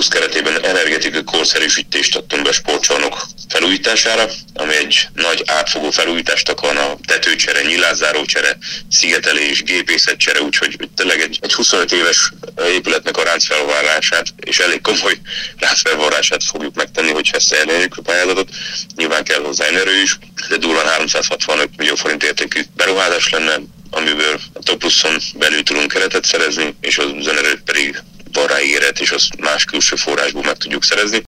Campus keretében energetikai korszerűsítést adtunk be sportcsarnok felújítására, ami egy nagy átfogó felújítást akarna, tetőcsere, nyilászárócsere, szigetelés, gépészetcsere, úgyhogy tényleg egy 25 éves épületnek a ráncfelvarrását, és elég komoly ráncfelvarrását fogjuk megtenni, hogyha ezt elérjük a pályázatot. Nyilván kell hozzá erő is, de durván 365 millió forint értékű beruházás lenne, amiből a Topluszon belül tudunk keretet szerezni, és az önerőt pedig van rá ígéret, és azt más külső forrásból meg tudjuk szerezni.